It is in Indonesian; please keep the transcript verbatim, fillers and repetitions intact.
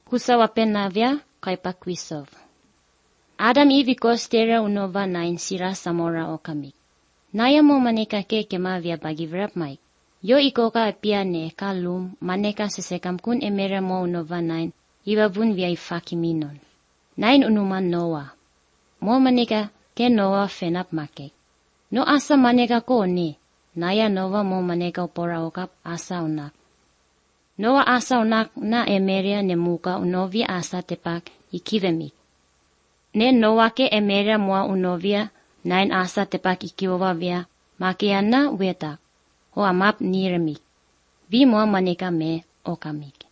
Kusawapen navya kay pakwisov. Adam iviko stera unova nine sira samora o kamik. Naya mo maneka ke kemavya bagivrap Mike. Yo ikoka piane kalum maneka sesekam kun emera mo unova nine ibabun via ifakiminon. Nine unuman Noah. Mo maneka ke Noah fenap makek. No asa maneka ko ni. Naya Noah mo maneka upora okap asa unak. Noah asa unak na emeria ne muka unovia asa tepak ikivemik. Ne Noah ke emeria mua unovia nine asa tepak ikiwa via makiana wetak. Ho amap niremik. Vi mua maneka me okamik.